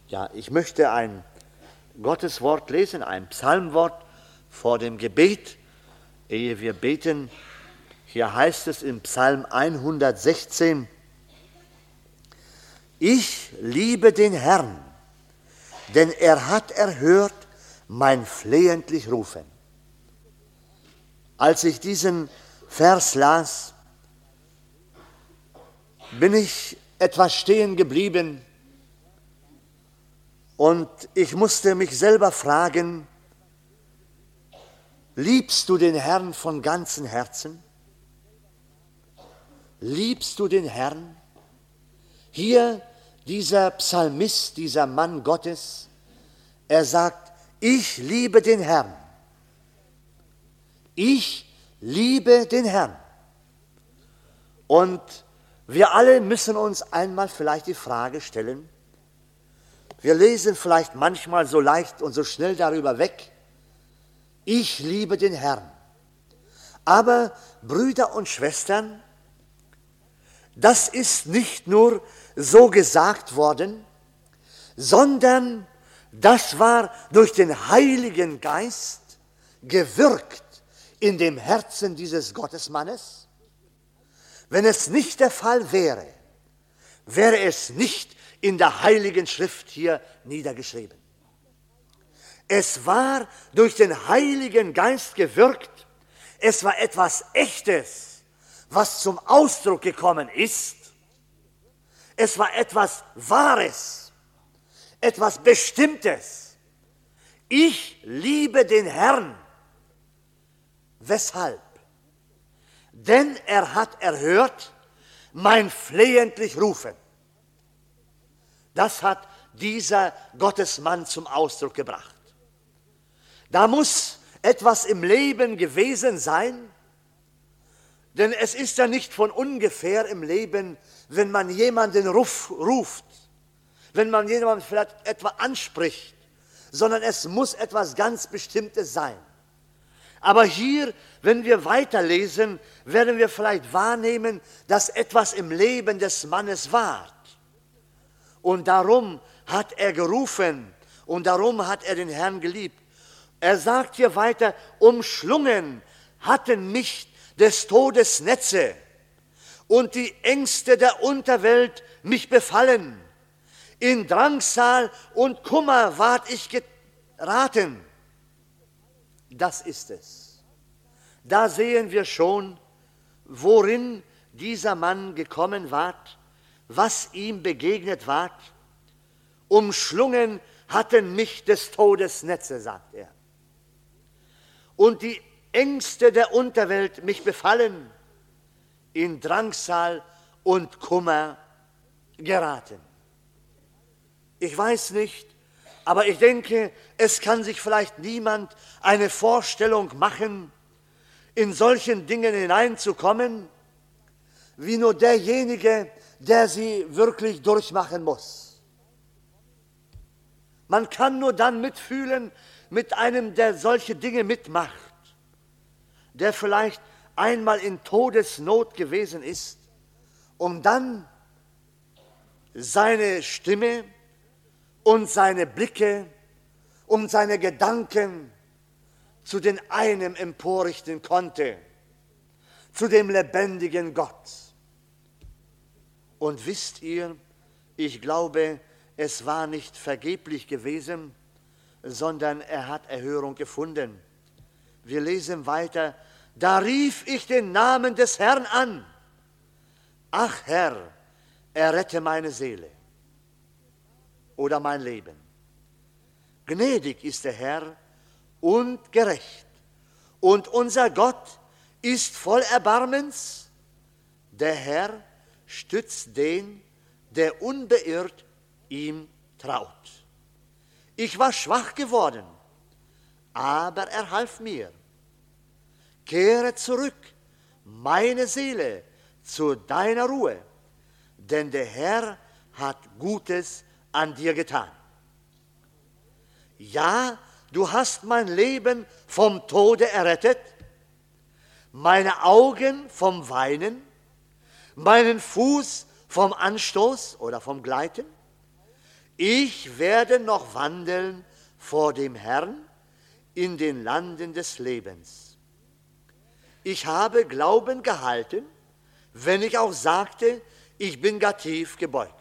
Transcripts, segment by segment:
Ja, ich möchte ein Gotteswort lesen, ein Psalmwort vor dem Gebet, ehe wir beten. Hier heißt es im Psalm 116, ich liebe den Herrn, denn er hat erhört mein flehentlich Rufen. Als ich diesen Vers las, bin ich etwas stehen geblieben und ich musste mich selber fragen, liebst du den Herrn von ganzem Herzen? Liebst du den Herrn? Hier dieser Psalmist, dieser Mann Gottes, er sagt, ich liebe den Herrn. Ich liebe den Herrn. Und wir alle müssen uns einmal vielleicht die Frage stellen, wir lesen vielleicht manchmal so leicht und so schnell darüber weg, ich liebe den Herrn. Aber Brüder und Schwestern, das ist nicht nur so gesagt worden, sondern das war durch den Heiligen Geist gewirkt in dem Herzen dieses Gottesmannes. Wenn es nicht der Fall wäre, wäre es nicht in der Heiligen Schrift hier niedergeschrieben. Es war durch den Heiligen Geist gewirkt, es war etwas Echtes, was zum Ausdruck gekommen ist. Es war etwas Wahres, etwas Bestimmtes. Ich liebe den Herrn. Weshalb? Denn er hat erhört mein flehentlich Rufen. Das hat dieser Gottesmann zum Ausdruck gebracht. Da muss etwas im Leben gewesen sein, denn es ist ja nicht von ungefähr im Leben, wenn man jemanden ruft, wenn man jemanden vielleicht etwa anspricht, sondern es muss etwas ganz Bestimmtes sein. Aber hier, wenn wir weiterlesen, werden wir vielleicht wahrnehmen, dass etwas im Leben des Mannes war. Und darum hat er gerufen und darum hat er den Herrn geliebt. Er sagt hier weiter, umschlungen hatten mich des Todes Netze und die Ängste der Unterwelt mich befallen. In Drangsal und Kummer ward ich geraten. Das ist es. Da sehen wir schon, worin dieser Mann gekommen war, was ihm begegnet war. Umschlungen hatten mich des Todes Netze, sagt er. Und die Ängste der Unterwelt mich befallen, in Drangsal und Kummer geraten. Ich weiß nicht, aber ich denke, es kann sich vielleicht niemand eine Vorstellung machen, in solchen Dingen hineinzukommen, wie nur derjenige, der sie wirklich durchmachen muss. Man kann nur dann mitfühlen mit einem, der solche Dinge mitmacht, der vielleicht einmal in Todesnot gewesen ist, um dann seine Stimme und seine Blicke und seine Gedanken zu den einen emporrichten konnte, zu dem lebendigen Gott. Und wisst ihr, ich glaube, es war nicht vergeblich gewesen, sondern er hat Erhörung gefunden. Wir lesen weiter, da rief ich den Namen des Herrn an. Ach Herr, errette meine Seele oder mein Leben. Gnädig ist der Herr und gerecht. Und unser Gott ist voll Erbarmens. Der Herr stützt den, der unbeirrt ihm traut. Ich war schwach geworden, aber er half mir. Kehre zurück, meine Seele, zu deiner Ruhe, denn der Herr hat Gutes an dir getan. Ja, du hast mein Leben vom Tode errettet, meine Augen vom Weinen, meinen Fuß vom Anstoß oder vom Gleiten. ich werde noch wandeln vor dem Herrn in den Landen des Lebens. Ich habe Glauben gehalten, wenn ich auch sagte, ich bin gar tief gebeugt.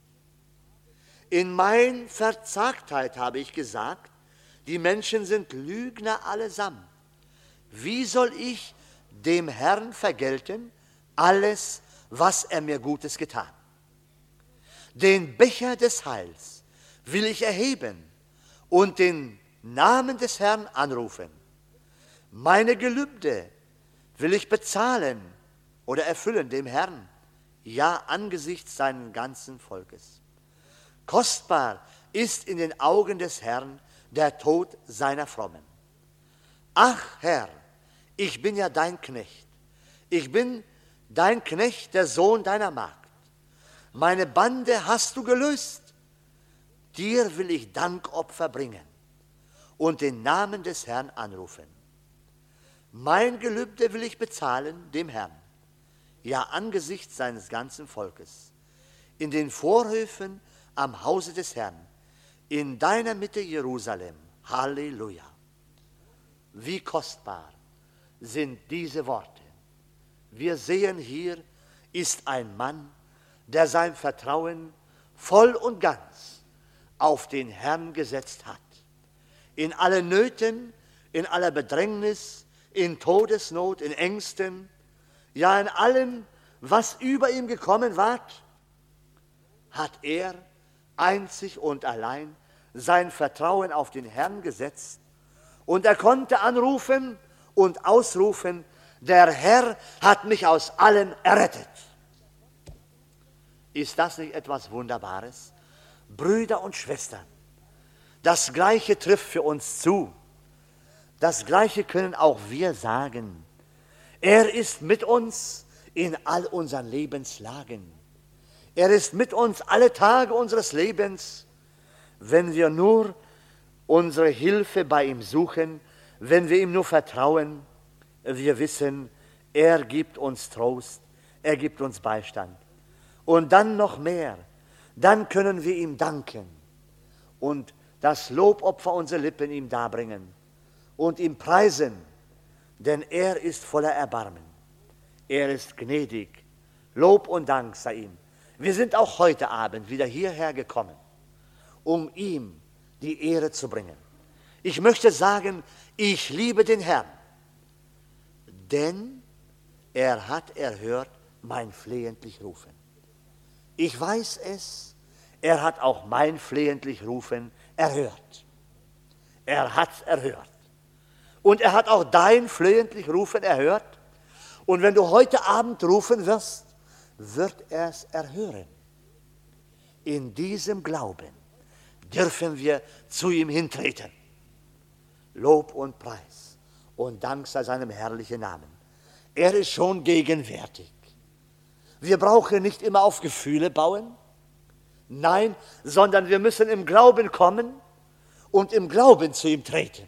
In mein Verzagtheit habe ich gesagt, die Menschen sind Lügner allesamt. Wie soll ich dem Herrn vergelten alles, was er mir Gutes getan? Den Becher des Heils will ich erheben und den Namen des Herrn anrufen. Meine Gelübde will ich bezahlen oder erfüllen dem Herrn, ja angesichts seines ganzen Volkes. Kostbar ist in den Augen des Herrn der Tod seiner Frommen. Ach Herr, ich bin ja dein Knecht. Ich bin dein Knecht, der Sohn deiner Magd. Meine Bande hast du gelöst. Dir will ich Dankopfer bringen und den Namen des Herrn anrufen. Mein Gelübde will ich bezahlen dem Herrn, ja angesichts seines ganzen Volkes, in den Vorhöfen am Hause des Herrn, in deiner Mitte Jerusalem. Halleluja. Wie kostbar sind diese Worte. Wir sehen, hier ist ein Mann, der sein Vertrauen voll und ganz auf den Herrn gesetzt hat. In allen Nöten, in aller Bedrängnis, in Todesnot, in Ängsten, ja in allem, was über ihm gekommen war, hat er einzig und allein sein Vertrauen auf den Herrn gesetzt. Und er konnte anrufen und ausrufen, der Herr hat mich aus allem errettet. Ist das nicht etwas Wunderbares? Brüder und Schwestern, das Gleiche trifft für uns zu. Das Gleiche können auch wir sagen. Er ist mit uns in all unseren Lebenslagen. Er ist mit uns alle Tage unseres Lebens, wenn wir nur unsere Hilfe bei ihm suchen, wenn wir ihm nur vertrauen. Wir wissen, er gibt uns Trost, er gibt uns Beistand. Und dann noch mehr, dann können wir ihm danken und das Lobopfer unserer Lippen ihm darbringen und ihm preisen, denn er ist voller Erbarmen. Er ist gnädig. Lob und Dank sei ihm. Wir sind auch heute Abend wieder hierher gekommen, um ihm die Ehre zu bringen. Ich möchte sagen, ich liebe den Herrn, denn er hat erhört mein flehentlich Rufen. Ich weiß es, er hat auch mein flehentlich Rufen erhört. Er hat es erhört. Und er hat auch dein flehentlich Rufen erhört. Und wenn du heute Abend rufen wirst, wird er es erhören. In diesem Glauben dürfen wir zu ihm hintreten. Lob und Preis und Dank sei seinem herrlichen Namen. Er ist schon gegenwärtig. Wir brauchen nicht immer auf Gefühle bauen, nein, sondern wir müssen im Glauben kommen und im Glauben zu ihm treten.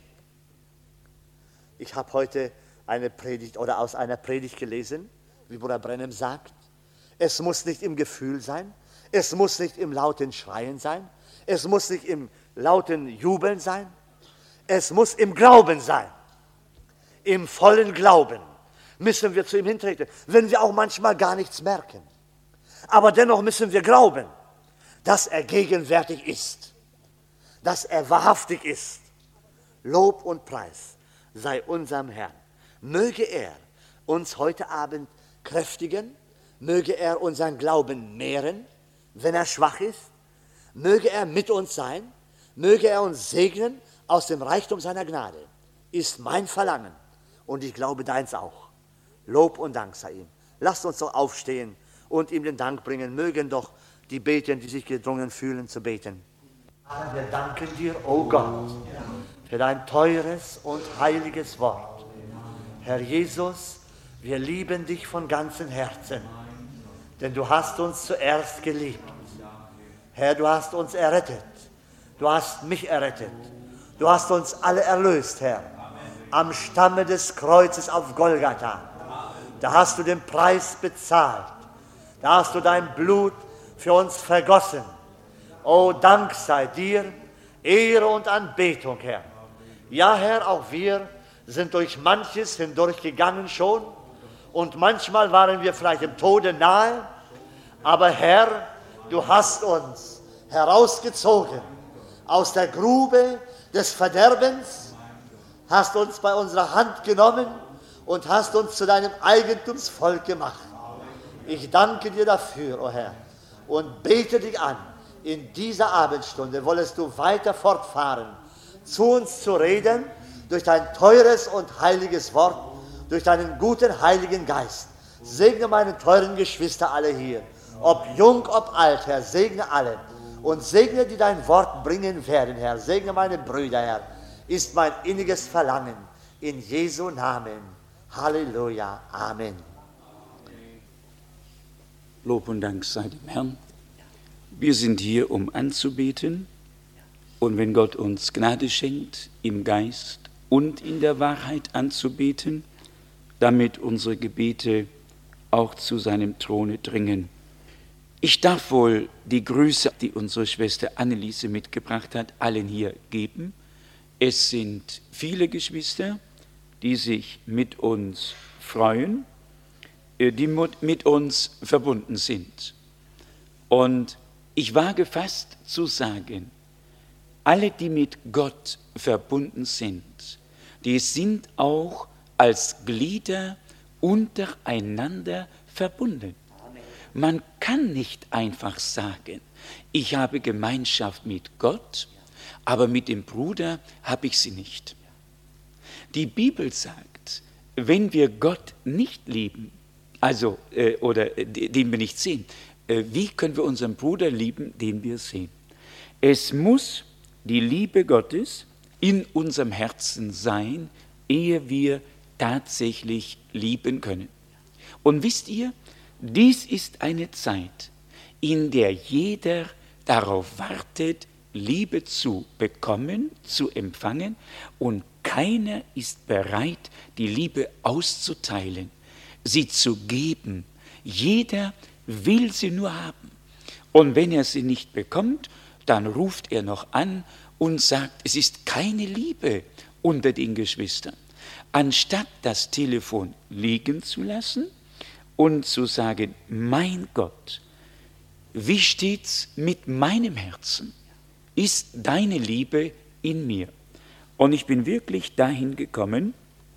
Ich habe heute eine Predigt oder aus einer Predigt gelesen, wie Bruder Branham sagt, es muss nicht im Gefühl sein, es muss nicht im lauten Schreien sein, es muss nicht im lauten Jubeln sein, es muss im Glauben sein. Im vollen Glauben müssen wir zu ihm hintreten, wenn wir auch manchmal gar nichts merken. Aber dennoch müssen wir glauben, dass er gegenwärtig ist, dass er wahrhaftig ist. Lob und Preis sei unserem Herrn. Möge er uns heute Abend kräftigen, möge er unseren Glauben mehren, wenn er schwach ist, möge er mit uns sein, möge er uns segnen aus dem Reichtum seiner Gnade, ist mein Verlangen und ich glaube deins auch. Lob und Dank sei ihm. Lasst uns doch aufstehen und ihm den Dank bringen. Mögen doch die beten, die sich gedrungen fühlen zu beten. Wir danken dir, o Gott, für dein teures und heiliges Wort. Herr Jesus, wir lieben dich von ganzem Herzen, denn du hast uns zuerst geliebt. Herr, du hast uns errettet. Du hast mich errettet. Du hast uns alle erlöst, Herr, am Stamme des Kreuzes auf Golgatha. Da hast du den Preis bezahlt. Da hast du dein Blut für uns vergossen. Oh, Dank sei dir, Ehre und Anbetung, Herr. Ja, Herr, auch wir sind durch manches hindurchgegangen schon und manchmal waren wir vielleicht dem Tode nahe, aber Herr, du hast uns herausgezogen aus der Grube des Verderbens, hast uns bei unserer Hand genommen und hast uns zu deinem Eigentumsvolk gemacht. Ich danke dir dafür, o Herr, und bete dich an. In dieser Abendstunde wolltest du weiter fortfahren, zu uns zu reden, durch dein teures und heiliges Wort, durch deinen guten Heiligen Geist. Segne meine teuren Geschwister alle hier, ob jung, ob alt, Herr, segne alle. Und segne, die dein Wort bringen werden, Herr. Segne meine Brüder, Herr, ist mein inniges Verlangen. In Jesu Namen. Halleluja. Amen. Lob und Dank sei dem Herrn. Wir sind hier, um anzubeten. Und wenn Gott uns Gnade schenkt, im Geist und in der Wahrheit anzubeten, damit unsere Gebete auch zu seinem Throne dringen. Ich darf wohl die Grüße, die unsere Schwester Anneliese mitgebracht hat, allen hier geben. Es sind viele Geschwister, die sich mit uns freuen, die mit uns verbunden sind. Und ich wage fast zu sagen, alle, die mit Gott verbunden sind, die sind auch als Glieder untereinander verbunden. Man kann nicht einfach sagen, ich habe Gemeinschaft mit Gott, aber mit dem Bruder habe ich sie nicht. Die Bibel sagt, wenn wir Gott nicht lieben, oder den wir nicht sehen, wie können wir unseren Bruder lieben, den wir sehen? Es muss die Liebe Gottes in unserem Herzen sein, ehe wir tatsächlich lieben können. Und wisst ihr, dies ist eine Zeit, in der jeder darauf wartet, Liebe zu bekommen, zu empfangen, und keiner ist bereit, die Liebe auszuteilen, sie zu geben. Jeder will sie nur haben. Und wenn er sie nicht bekommt, dann ruft er noch an und sagt, es ist keine Liebe unter den Geschwistern. Anstatt das Telefon liegen zu lassen und zu sagen, mein Gott, wie steht's mit meinem Herzen? Ist deine Liebe in mir? Und ich bin wirklich dahin gekommen,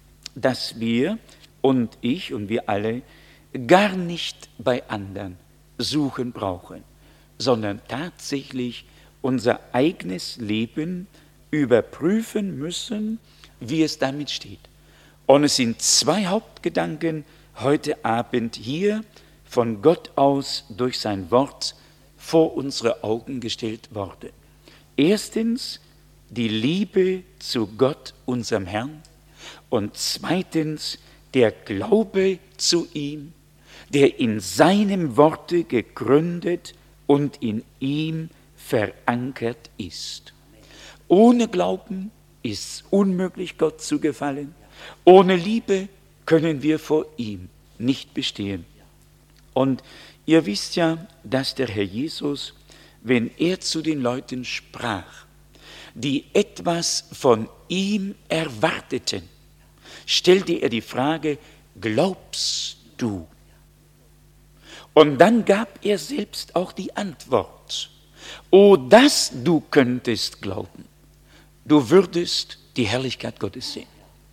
dass wir und ich und wir alle gar nicht bei anderen suchen brauchen, sondern tatsächlich unser eigenes Leben überprüfen müssen, wie es damit steht. Und es sind zwei Hauptgedanken heute Abend hier von Gott aus durch sein Wort vor unsere Augen gestellt worden. Erstens die Liebe zu Gott, unserem Herrn, und zweitens der Glaube zu ihm, der in seinem Worte gegründet und in ihm verankert ist. Ohne Glauben ist es unmöglich, Gott zu gefallen. Ohne Liebe können wir vor ihm nicht bestehen. Und ihr wisst ja, dass der Herr Jesus, wenn er zu den Leuten sprach, die etwas von ihm erwarteten, stellte er die Frage, glaubst du? Und dann gab er selbst auch die Antwort, o, dass du könntest glauben, du würdest die Herrlichkeit Gottes sehen.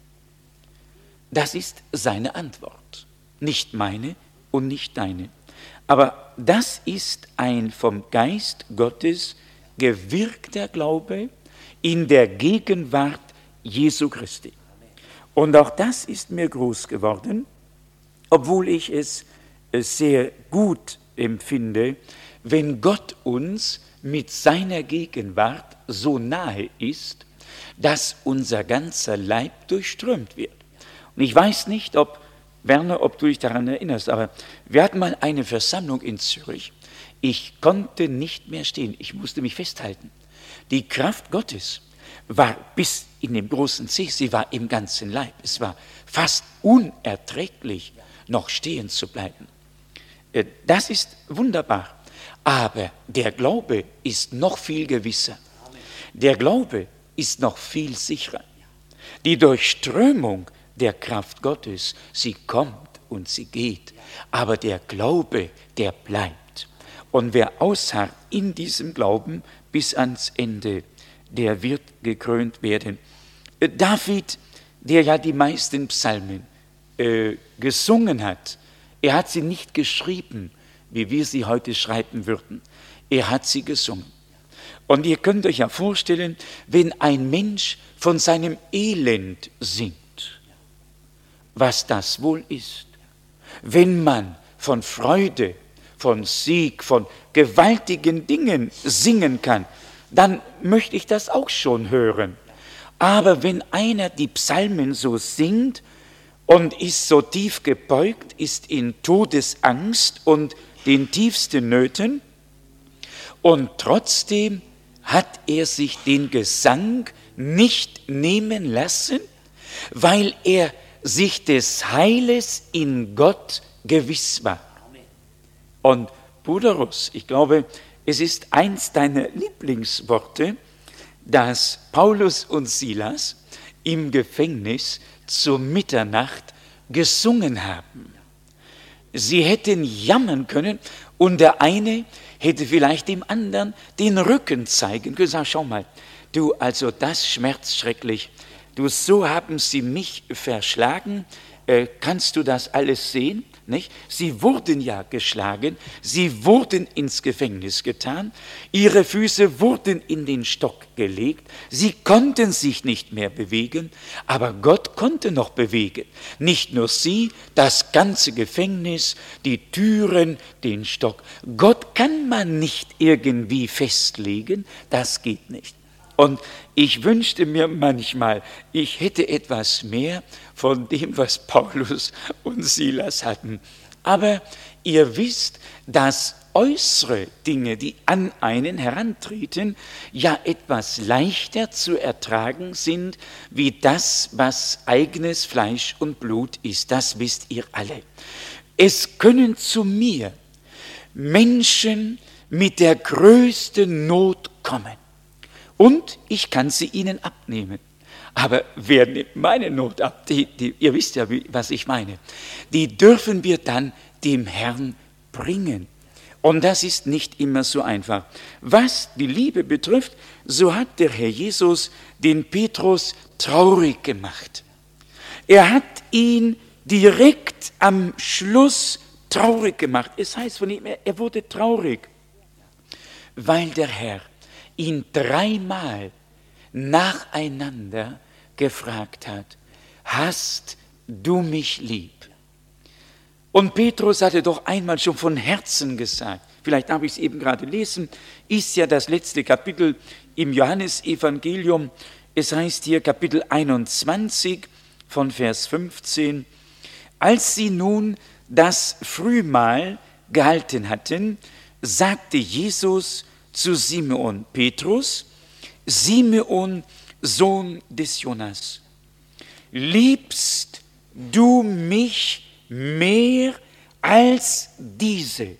Das ist seine Antwort, nicht meine und nicht deine. Aber das ist ein vom Geist Gottes gewirkter Glaube in der Gegenwart Jesu Christi. Und auch das ist mir groß geworden, obwohl ich es sehr gut empfinde, wenn Gott uns mit seiner Gegenwart so nahe ist, dass unser ganzer Leib durchströmt wird. Und ich weiß nicht, Werner, ob du dich daran erinnerst, aber wir hatten mal eine Versammlung in Zürich. Ich konnte nicht mehr stehen, ich musste mich festhalten. Die Kraft Gottes war bis in den großen Zeh, sie war im ganzen Leib. Es war fast unerträglich, noch stehen zu bleiben. Das ist wunderbar. Aber der Glaube ist noch viel gewisser. Der Glaube ist noch viel sicherer. Die Durchströmung der Kraft Gottes, sie kommt und sie geht. Aber der Glaube, der bleibt. Und wer ausharrt in diesem Glauben bis ans Ende, der wird gekrönt werden. David, der ja die meisten Psalmen gesungen hat, er hat sie nicht geschrieben, wie wir sie heute schreiben würden. Er hat sie gesungen. Und ihr könnt euch ja vorstellen, wenn ein Mensch von seinem Elend singt, was das wohl ist. Wenn man von Freude, von Sieg, von gewaltigen Dingen singen kann, dann möchte ich das auch schon hören. Aber wenn einer die Psalmen so singt und ist so tief gebeugt, ist in Todesangst und den tiefsten Nöten, und trotzdem hat er sich den Gesang nicht nehmen lassen, weil er sich des Heiles in Gott gewiss war. Und Bruder Russ, ich glaube, es ist eins deiner Lieblingsworte, dass Paulus und Silas im Gefängnis zur Mitternacht gesungen haben. Sie hätten jammern können und der eine hätte vielleicht dem anderen den Rücken zeigen können. Sag, schau mal, du, also das schmerzt schrecklich. Du, so haben sie mich verschlagen. Kannst du das alles sehen? Nicht? Sie wurden ja geschlagen, sie wurden ins Gefängnis getan, ihre Füße wurden in den Stock gelegt, sie konnten sich nicht mehr bewegen, aber Gott konnte noch bewegen. Nicht nur sie, das ganze Gefängnis, die Türen, den Stock. Gott kann man nicht irgendwie festlegen, das geht nicht. Und ich wünschte mir manchmal, ich hätte etwas mehr von dem, was Paulus und Silas hatten. Aber ihr wisst, dass äußere Dinge, die an einen herantreten, ja etwas leichter zu ertragen sind, wie das, was eigenes Fleisch und Blut ist. Das wisst ihr alle. Es können zu mir Menschen mit der größten Not kommen. Und ich kann sie ihnen abnehmen. Aber wer nimmt meine Not ab? Ihr wisst ja, was ich meine. Die dürfen wir dann dem Herrn bringen. Und das ist nicht immer so einfach. Was die Liebe betrifft, so hat der Herr Jesus den Petrus traurig gemacht. Er hat ihn direkt am Schluss traurig gemacht. Es heißt von ihm, er wurde traurig, weil der Herr ihn dreimal nacheinander gefragt hat, hast du mich lieb? Und Petrus hatte doch einmal schon von Herzen gesagt, vielleicht habe ich es eben gerade lesen, ist ja das letzte Kapitel im Johannesevangelium, es heißt hier Kapitel 21 von Vers 15, als sie nun das Frühmahl gehalten hatten, sagte Jesus zu Simeon Petrus, Simeon, Sohn des Jonas, liebst du mich mehr als diese?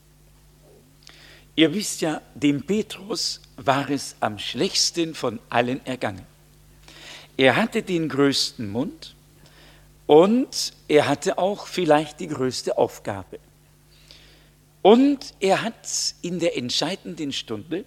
Ihr wisst ja, dem Petrus war es am schlechtsten von allen ergangen. Er hatte den größten Mund und er hatte auch vielleicht die größte Aufgabe. Und er hat in der entscheidenden Stunde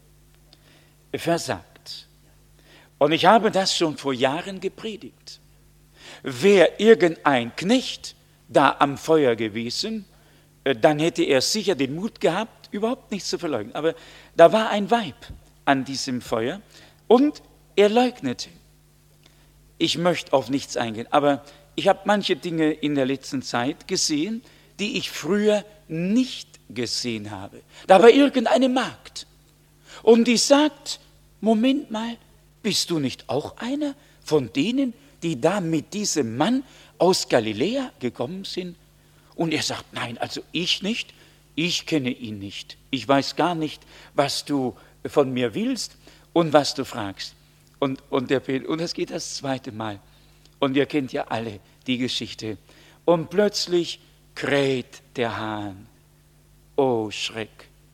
versagt. Und ich habe das schon vor Jahren gepredigt. Wäre irgendein Knecht da am Feuer gewesen, dann hätte er sicher den Mut gehabt, überhaupt nichts zu verleugnen. Aber da war ein Weib an diesem Feuer und er leugnete. Ich möchte auf nichts eingehen, aber ich habe manche Dinge in der letzten Zeit gesehen, die ich früher nicht gesehen habe. Da war irgendeine Magd und die sagt, Moment mal, bist du nicht auch einer von denen, die da mit diesem Mann aus Galiläa gekommen sind? Und er sagt, nein, also ich nicht, ich kenne ihn nicht. Ich weiß gar nicht, was du von mir willst und was du fragst. Und das geht das zweite Mal. Und ihr kennt ja alle die Geschichte. Und plötzlich kräht der Hahn. Oh Schreck,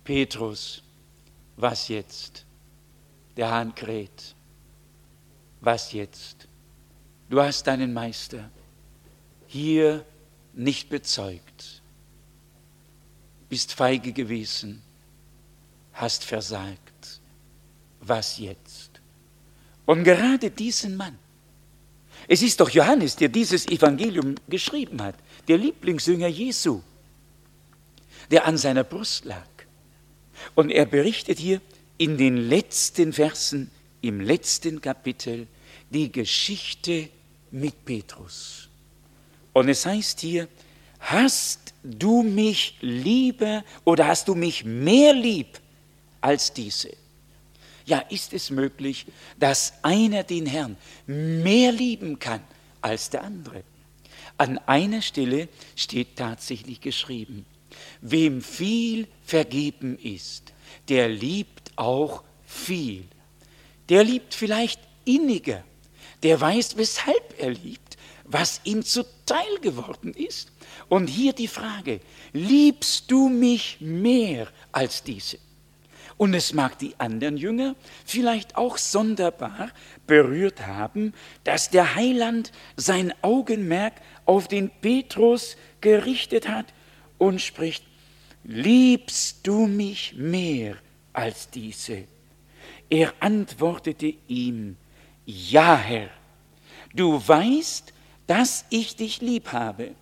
Petrus, was jetzt? Der Hahn kräht. Was jetzt? Du hast deinen Meister hier nicht bezeugt, bist feige gewesen, hast versagt. Was jetzt? Und gerade diesen Mann, es ist doch Johannes, der dieses Evangelium geschrieben hat, der Lieblingsjünger Jesu, der an seiner Brust lag. Und er berichtet hier in den letzten Versen, im letzten Kapitel, die Geschichte mit Petrus. Und es heißt hier, hast du mich lieber oder hast du mich mehr lieb als diese? Ja, ist es möglich, dass einer den Herrn mehr lieben kann als der andere? An einer Stelle steht tatsächlich geschrieben, wem viel vergeben ist, der liebt auch viel. Der liebt vielleicht inniger, der weiß, weshalb er liebt, was ihm zuteil geworden ist. Und hier die Frage, liebst du mich mehr als diese? Und es mag die anderen Jünger vielleicht auch sonderbar berührt haben, dass der Heiland sein Augenmerk auf den Petrus gerichtet hat und spricht, liebst du mich mehr als diese? Er antwortete ihm, ja, Herr, du weißt, dass ich dich lieb habe.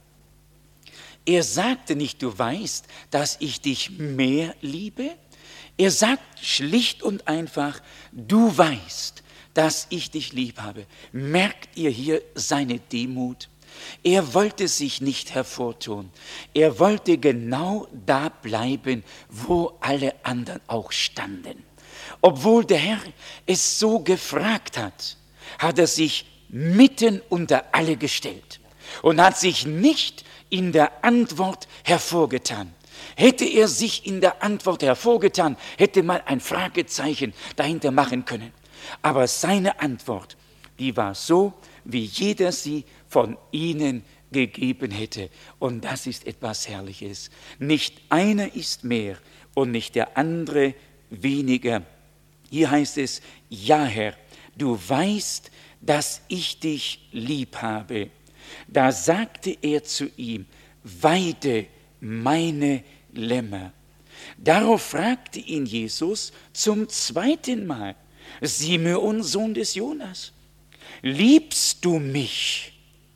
Er sagte nicht, du weißt, dass ich dich mehr liebe. Er sagt schlicht und einfach, du weißt, dass ich dich lieb habe. Merkt ihr hier seine Demut? Er wollte sich nicht hervortun. Er wollte genau da bleiben, wo alle anderen auch standen. Obwohl der Herr es so gefragt hat, hat er sich mitten unter alle gestellt und hat sich nicht in der Antwort hervorgetan. Hätte er sich in der Antwort hervorgetan, hätte man ein Fragezeichen dahinter machen können. Aber seine Antwort, die war so, wie jeder sie von ihnen gegeben hätte. Und das ist etwas Herrliches. Nicht einer ist mehr und nicht der andere weniger. Hier heißt es, ja Herr, du weißt, dass ich dich lieb habe. Da sagte er zu ihm, weide meine Lämmer. Darauf fragte ihn Jesus zum zweiten Mal, Simeon, Sohn des Jonas, liebst du mich?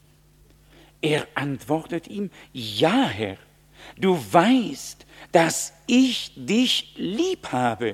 Er antwortet ihm, ja Herr, du weißt, dass ich dich lieb habe.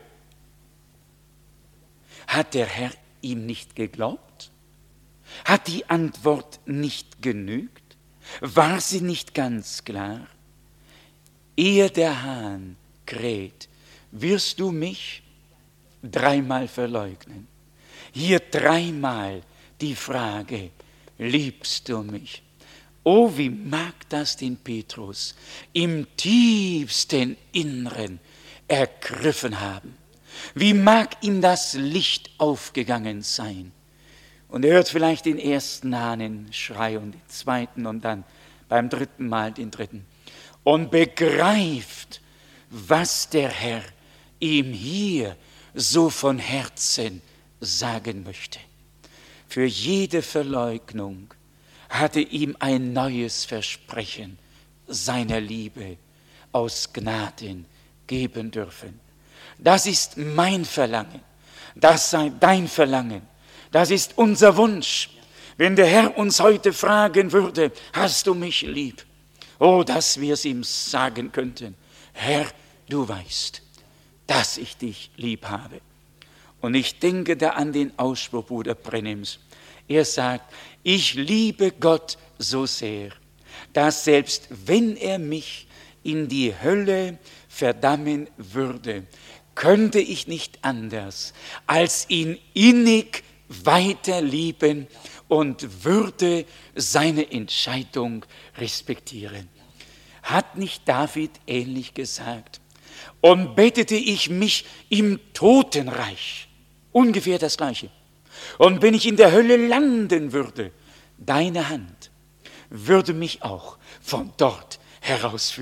Hat der Herr ihm nicht geglaubt? Hat die Antwort nicht genügt? War sie nicht ganz klar? Ehe der Hahn kräht, wirst du mich 3-mal verleugnen. Hier 3-mal die Frage, liebst du mich? Oh, wie mag das den Petrus im tiefsten Inneren ergriffen haben. Wie mag ihm das Licht aufgegangen sein. Und er hört vielleicht den ersten Hahnenschrei und den zweiten und dann beim 3. Mal den 3. Und begreift, was der Herr ihm hier so von Herzen sagen möchte. Für jede Verleugnung hatte ihm ein neues Versprechen seiner Liebe aus Gnaden geben dürfen. Das ist mein Verlangen, das sei dein Verlangen, das ist unser Wunsch. Wenn der Herr uns heute fragen würde, hast du mich lieb? Oh, dass wir es ihm sagen könnten, Herr, du weißt, dass ich dich lieb habe. Und ich denke da an den Ausspruch Bruder Brennims. Er sagt, ich liebe Gott so sehr, dass selbst wenn er mich in die Hölle verdammen würde, könnte ich nicht anders, als ihn innig weiter lieben und würde seine Entscheidung respektieren. Hat nicht David ähnlich gesagt? Und bettete ich mich im Totenreich, ungefähr das Gleiche. Und wenn ich in der Hölle landen würde, deine Hand würde mich auch von dort herausführen.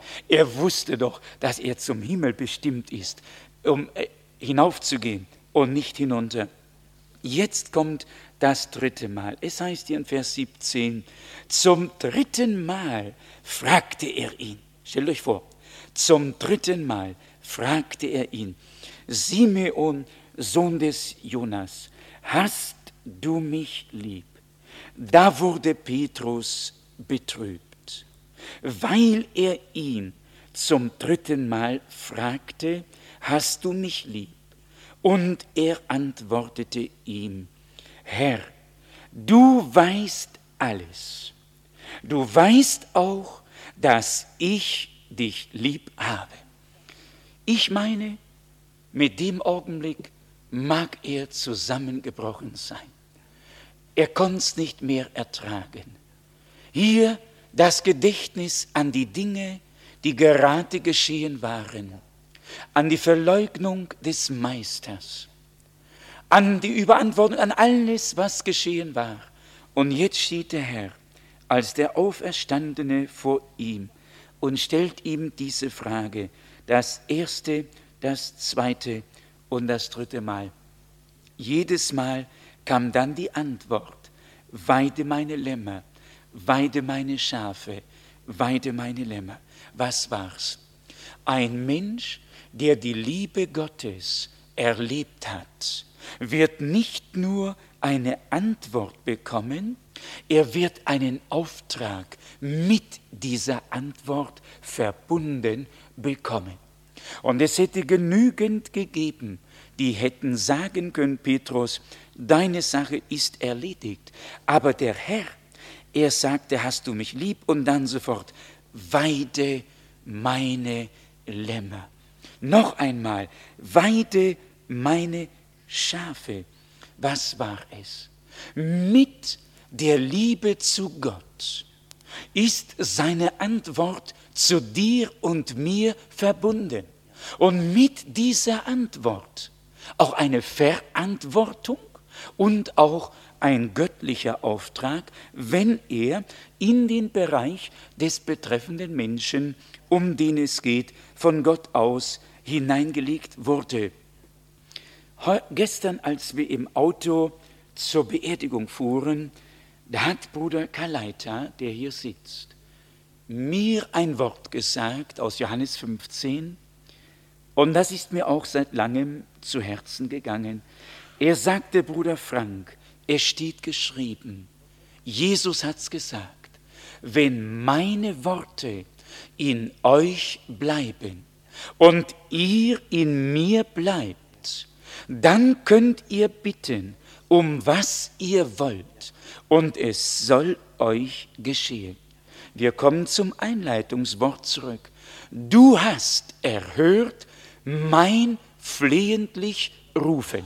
Er wusste doch, dass er zum Himmel bestimmt ist, um hinaufzugehen und nicht hinunter. Jetzt kommt das dritte Mal. Es heißt hier in Vers 17, zum dritten Mal fragte er ihn. Stellt euch vor, zum dritten Mal fragte er ihn, Simeon, Sohn des Jonas, hast du mich lieb? Da wurde Petrus betrübt, weil er ihn zum dritten Mal fragte, hast du mich lieb? Und er antwortete ihm, Herr, du weißt alles. Du weißt auch, dass ich dich lieb habe. Ich meine, mit dem Augenblick mag er zusammengebrochen sein. Er konnte es nicht mehr ertragen. Hier das Gedächtnis an die Dinge, die gerade geschehen waren, an die Verleugnung des Meisters, an die Überantwortung, an alles, was geschehen war. Und jetzt steht der Herr als der Auferstandene vor ihm und stellt ihm diese Frage, das erste, das zweite und das dritte Mal. Jedes Mal kam dann die Antwort, weide meine Lämmer, weide meine Schafe, weide meine Lämmer. Was war's? Ein Mensch, der die Liebe Gottes erlebt hat, wird nicht nur eine Antwort bekommen, er wird einen Auftrag mit dieser Antwort verbunden bekommen. Und es hätte genügend gegeben, die hätten sagen können, Petrus, deine Sache ist erledigt. Aber der Herr, er sagte, hast du mich lieb? Und dann sofort, weide meine Lämmer. Noch einmal, weide meine Schafe. Was war es? Mit der Liebe zu Gott ist seine Antwort zu dir und mir verbunden. Und mit dieser Antwort auch eine Verantwortung und auch ein göttlicher Auftrag, wenn er in den Bereich des betreffenden Menschen, um den es geht, von Gott aus hineingelegt wurde. Gestern, als wir im Auto zur Beerdigung fuhren, da hat Bruder Kaleita, der hier sitzt, mir ein Wort gesagt aus Johannes 15, und das ist mir auch seit langem zu Herzen gegangen. Er sagte, Bruder Frank, es steht geschrieben, Jesus hat's gesagt, wenn meine Worte in euch bleiben und ihr in mir bleibt, dann könnt ihr bitten, um was ihr wollt, und es soll euch geschehen. Wir kommen zum Einleitungswort zurück. Du hast erhört mein flehentlich Rufen.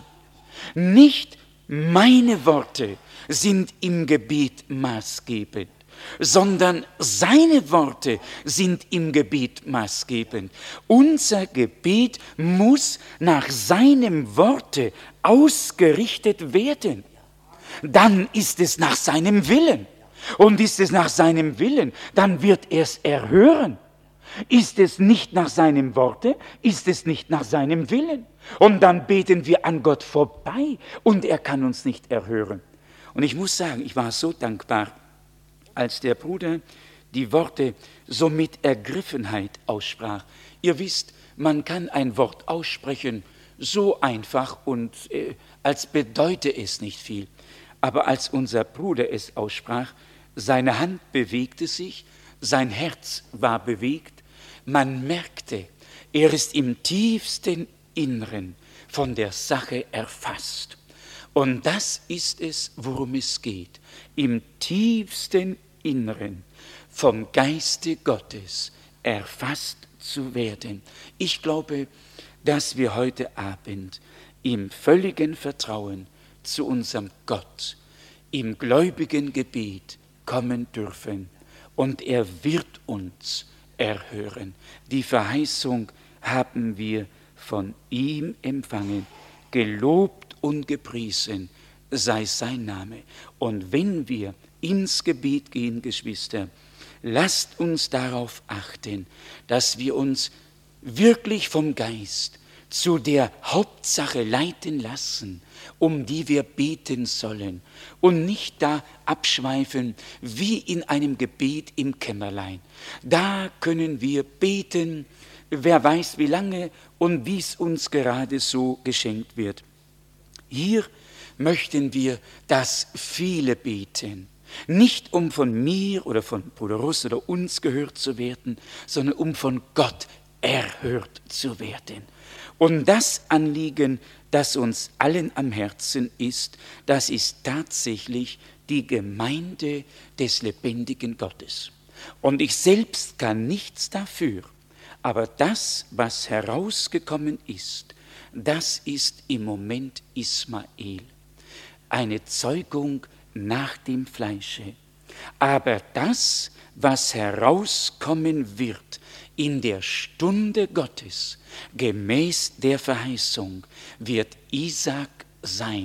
Nicht meine Worte sind im Gebet maßgebend, sondern seine Worte sind im Gebet maßgebend. Unser Gebet muss nach seinem Worte ausgerichtet werden. Dann ist es nach seinem Willen. Und ist es nach seinem Willen, dann wird er es erhören. Ist es nicht nach seinem Worte, ist es nicht nach seinem Willen. Und dann beten wir an Gott vorbei und er kann uns nicht erhören. Und ich muss sagen, ich war so dankbar, als der Bruder die Worte so mit Ergriffenheit aussprach. Ihr wisst, man kann ein Wort aussprechen, so einfach und als bedeute es nicht viel. Aber als unser Bruder es aussprach, seine Hand bewegte sich, sein Herz war bewegt, man merkte, er ist im tiefsten Inneren von der Sache erfasst. Und das ist es, worum es geht, im tiefsten Inneren vom Geiste Gottes erfasst zu werden. Ich glaube, dass wir heute Abend im völligen Vertrauen zu unserem Gott, im gläubigen Gebet kommen dürfen und er wird uns erhören. Die Verheißung haben wir von ihm empfangen. Gelobt und gepriesen sei sein Name. Und wenn wir ins Gebet gehen, Geschwister, lasst uns darauf achten, dass wir uns wirklich vom Geist zu der Hauptsache leiten lassen, um die wir beten sollen und nicht da abschweifen wie in einem Gebet im Kämmerlein. Da können wir beten, wer weiß wie lange und wie es uns gerade so geschenkt wird. Hier möchten wir das viele beten. Nicht um von mir oder von Bruder Russ oder uns gehört zu werden, sondern um von Gott erhört zu werden. Und das Anliegen, das uns allen am Herzen ist, das ist tatsächlich die Gemeinde des lebendigen Gottes. Und ich selbst kann nichts dafür, aber das, was herausgekommen ist, das ist im Moment Ismael, eine Zeugung nach dem Fleische. Aber das, was herauskommen wird in der Stunde Gottes, gemäß der Verheißung, wird Isaak sein,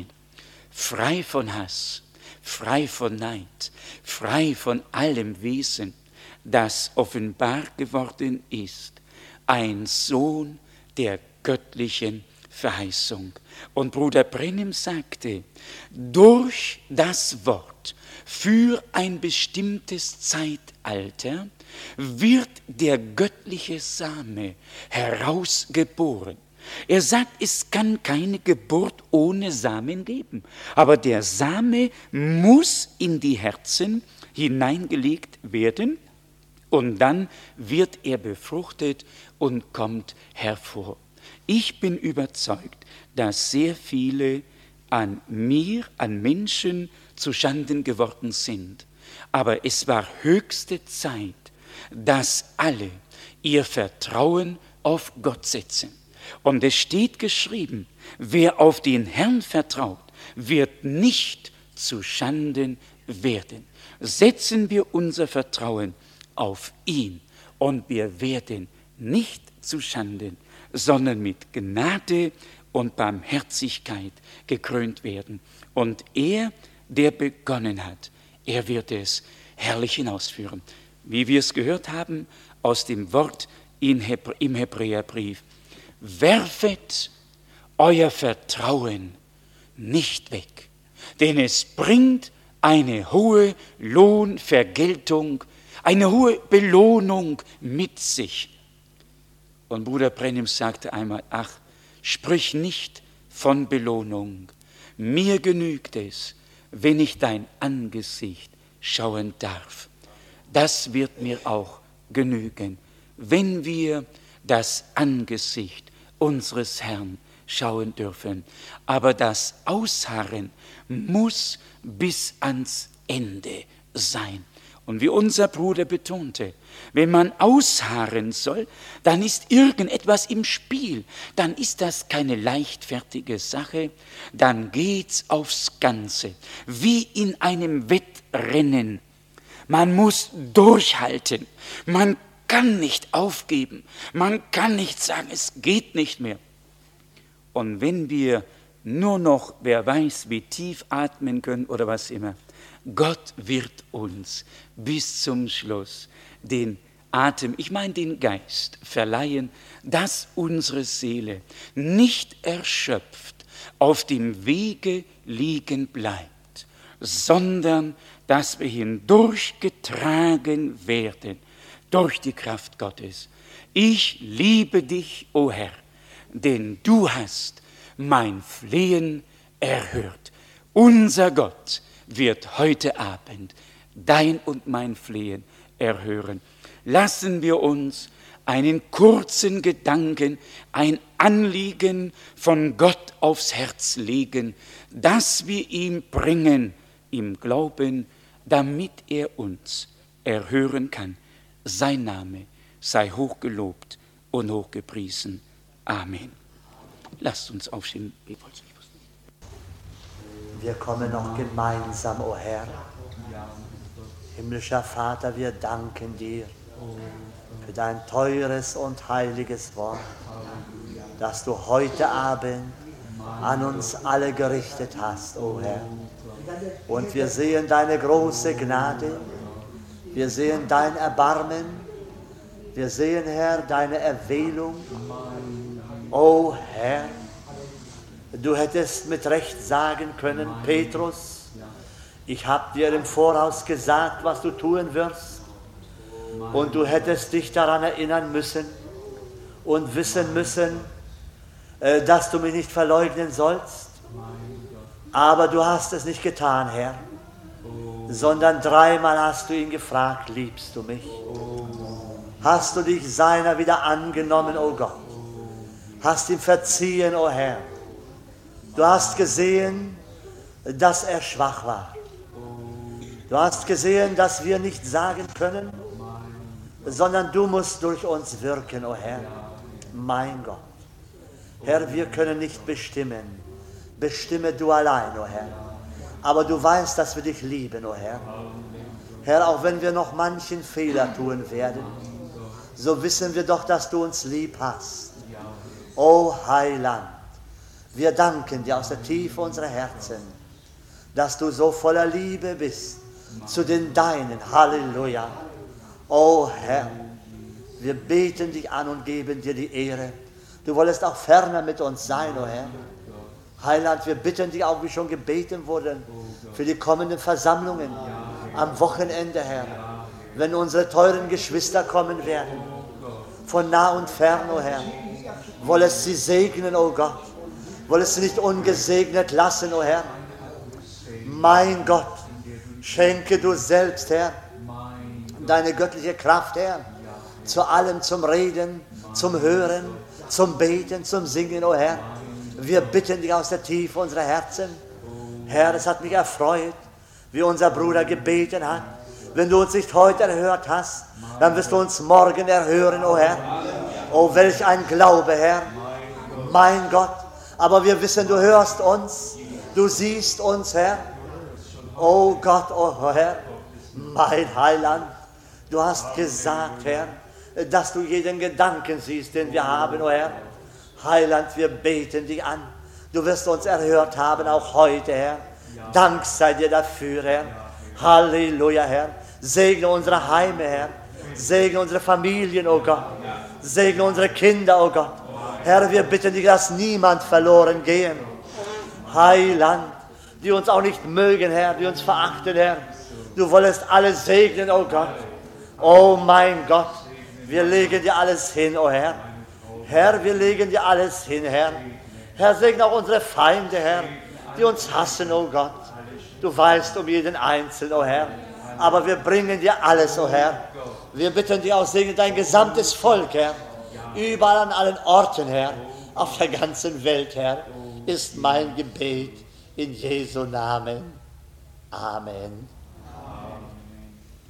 frei von Hass, frei von Neid, frei von allem Wesen, das offenbar geworden ist, ein Sohn der göttlichen Verheißung. Und Bruder Brennim sagte, durch das Wort für ein bestimmtes Zeitalter wird der göttliche Same herausgeboren. Er sagt, es kann keine Geburt ohne Samen geben, aber der Same muss in die Herzen hineingelegt werden und dann wird er befruchtet und kommt hervor. Ich bin überzeugt, dass sehr viele an mir, an Menschen zuschanden geworden sind. Aber es war höchste Zeit, dass alle ihr Vertrauen auf Gott setzen. Und es steht geschrieben, wer auf den Herrn vertraut, wird nicht zuschanden werden. Setzen wir unser Vertrauen auf ihn und wir werden nicht zuschanden, sondern mit Gnade und Barmherzigkeit gekrönt werden. Und er, der begonnen hat, er wird es herrlich hinausführen. Wie wir es gehört haben aus dem Wort im Hebräerbrief, werfet euer Vertrauen nicht weg, denn es bringt eine hohe Lohnvergeltung, eine hohe Belohnung mit sich. Und Bruder Brennim sagte einmal, ach, sprich nicht von Belohnung. Mir genügt es, wenn ich dein Angesicht schauen darf. Das wird mir auch genügen, wenn wir das Angesicht unseres Herrn schauen dürfen. Aber das Ausharren muss bis ans Ende sein. Und wie unser Bruder betonte, wenn man ausharren soll, dann ist irgendetwas im Spiel. Dann ist das keine leichtfertige Sache. Dann geht's aufs Ganze. Wie in einem Wettrennen. Man muss durchhalten. Man kann nicht aufgeben. Man kann nicht sagen, es geht nicht mehr. Und wenn wir nur noch, wer weiß, wie tief atmen können oder was immer, Gott wird uns bis zum Schluss den Atem, ich meine den Geist, verleihen, dass unsere Seele nicht erschöpft auf dem Wege liegen bleibt, sondern dass wir hindurchgetragen werden durch die Kraft Gottes. Ich liebe dich, o Herr, denn du hast mein Flehen erhört. Unser Gott wird heute Abend dein und mein Flehen erhören. Lassen wir uns einen kurzen Gedanken, ein Anliegen von Gott aufs Herz legen, das wir ihm bringen im Glauben, damit er uns erhören kann. Sein Name sei hochgelobt und hochgepriesen. Amen. Lasst uns aufstehen. Wir kommen noch gemeinsam, o Herr. Himmlischer Vater, wir danken dir für dein teures und heiliges Wort, das du heute Abend an uns alle gerichtet hast, o Herr. Und wir sehen deine große Gnade, Wir sehen dein Erbarmen. Wir sehen, Herr, deine Erwählung. O Herr, du hättest mit Recht sagen können, Petrus, ich habe dir im Voraus gesagt, was du tun wirst. Und du hättest dich daran erinnern müssen und wissen müssen, dass du mich nicht verleugnen sollst. Aber du hast es nicht getan, Herr, sondern dreimal hast du ihn gefragt, liebst du mich? Hast du dich seiner wieder angenommen, o Gott? Hast ihm verziehen, o Herr? Du hast gesehen, dass er schwach war. Du hast gesehen, dass wir nicht sagen können, sondern du musst durch uns wirken, o Herr. Mein Gott. Herr, wir können nicht bestimmen. Bestimme du allein, o Herr. Aber du weißt, dass wir dich lieben, o Herr. Herr, auch wenn wir noch manchen Fehler tun werden, so wissen wir doch, dass du uns lieb hast. O Heiland, wir danken dir aus der Tiefe unserer Herzen, dass du so voller Liebe bist zu den Deinen. Halleluja. O Herr, wir beten dich an und geben dir die Ehre. Du wolltest auch ferner mit uns sein, o Herr. Heiland, wir bitten dich auch, wie schon gebeten wurde, für die kommenden Versammlungen am Wochenende, Herr, wenn unsere teuren Geschwister kommen werden, von nah und fern, o Herr. Wollest sie segnen, o Gott. Wollest sie nicht ungesegnet lassen, o Herr. Mein Gott, schenke du selbst, Herr, deine göttliche Kraft, Herr, zu allem, zum Reden, zum Hören, zum Beten, zum Singen, o Herr. Wir bitten dich aus der Tiefe unserer Herzen. Herr, es hat mich erfreut, wie unser Bruder gebeten hat. Wenn du uns nicht heute erhört hast, dann wirst du uns morgen erhören, o Herr. Oh, welch ein Glaube, Herr. Mein Gott. Aber wir wissen, du hörst uns. Du siehst uns, Herr. Oh Gott, oh Herr. Mein Heiland. Du hast gesagt, Herr, dass du jeden Gedanken siehst, den wir haben, o Herr. Heiland, wir beten dich an. Du wirst uns erhört haben, auch heute, Herr. Dank sei dir dafür, Herr. Halleluja, Herr. Segne unsere Heime, Herr. Segne unsere Familien, oh Gott. Segne unsere Kinder, oh Gott. Herr, wir bitten dich, dass niemand verloren gehen. Heiland, die uns auch nicht mögen, Herr, die uns verachten, Herr. Du wolltest alle segnen, oh Gott. Oh mein Gott, wir legen dir alles hin, oh Herr. Herr, wir legen dir alles hin, Herr. Herr, segne auch unsere Feinde, Herr, die uns hassen, oh Gott. Du weißt um jeden Einzelnen, oh Herr. Aber wir bringen dir alles, oh Herr. Wir bitten dich auch, segne dein gesamtes Volk, Herr. Überall an allen Orten, Herr. Auf der ganzen Welt, Herr, ist mein Gebet in Jesu Namen. Amen.